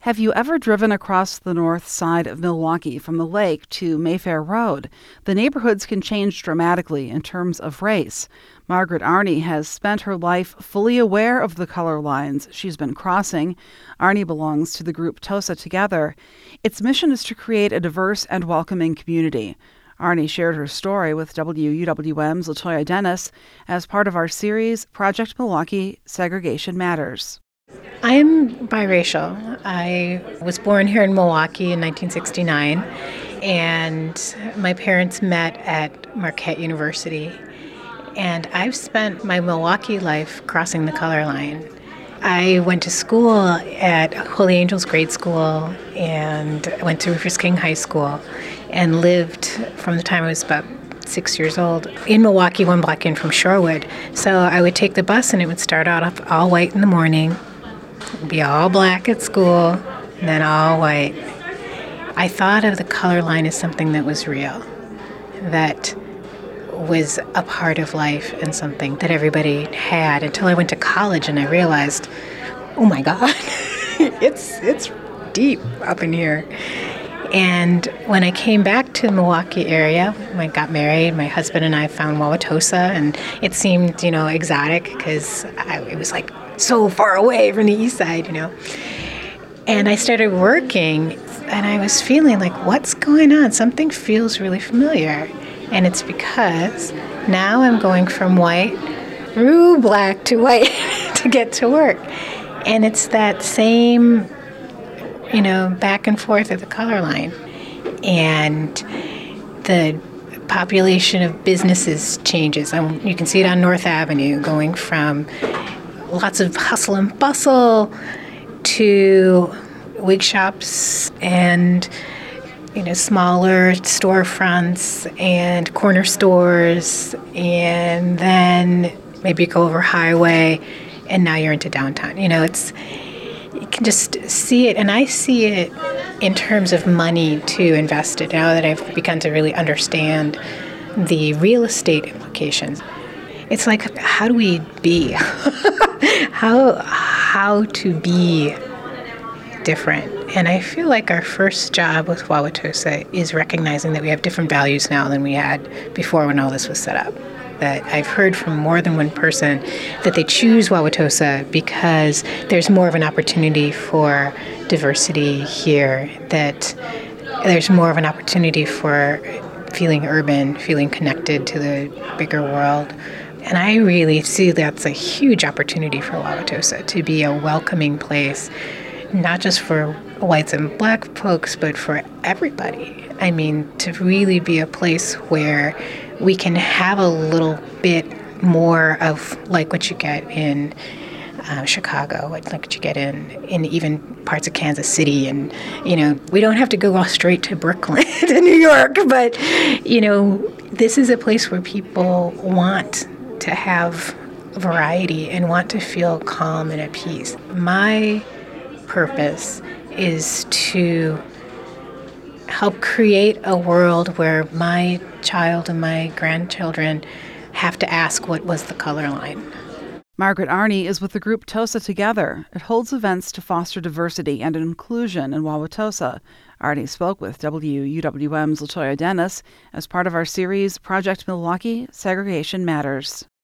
Have you ever driven across the north side of Milwaukee from the lake to Mayfair Road? The neighborhoods can change dramatically in terms of race. Margaret Arney has spent her life fully aware of the color lines she's been crossing. Arney belongs to the group TOSA Together. Its mission is to create a diverse and welcoming community. Arney shared her story with WUWM's Latoya Dennis as part of our series, Project Milwaukee: Segregation Matters. I'm biracial. I was born here in Milwaukee in 1969, and my parents met at Marquette University. And I've spent my Milwaukee life crossing the color line. I went to school at Holy Angels Grade School and went to Rufus King High School and lived from the time I was about 6 years old in Milwaukee, one block in from Shorewood. So I would take the bus and it would start out all white in the morning, be all black at school, and then all white. I thought of the color line as something that was real, that was a part of life and something that everybody had until I went to college and I realized, oh my God, it's deep up in here. And when I came back to the Milwaukee area, when I got married, my husband and I found Wauwatosa, and it seemed, exotic because it was like so far away from the east side, And I started working, and I was feeling like, what's going on? Something feels really familiar. And it's because now I'm going from white through black to white to get to work. And it's that same, back and forth of the color line. And the population of businesses changes. You can see it on North Avenue, going from lots of hustle and bustle to wig shops and smaller storefronts and corner stores, and then maybe you go over highway, and now you're into downtown. You can just see it, and I see it in terms of money too invested. Now that I've begun to really understand the real estate implications, it's like, how do we be? how to be different. And I feel like our first job with Wauwatosa is recognizing that we have different values now than we had before when all this was set up. That I've heard from more than one person that they choose Wauwatosa because there's more of an opportunity for diversity here, that there's more of an opportunity for feeling urban, feeling connected to the bigger world. And I really see that's a huge opportunity for Wauwatosa to be a welcoming place, not just for whites and black folks, but for everybody. I mean, to really be a place where we can have a little bit more of like what you get in Chicago, like what you get in even parts of Kansas City. And, we don't have to go straight to Brooklyn, to New York, but, this is a place where people want to have variety and want to feel calm and at peace. My purpose is to help create a world where my child and my grandchildren have to ask, what was the color line? Margaret Arney is with the group TOSA Together. It holds events to foster diversity and inclusion in Wauwatosa. Arney spoke with WUWM's Latoya Dennis as part of our series, Project Milwaukee: Segregation Matters.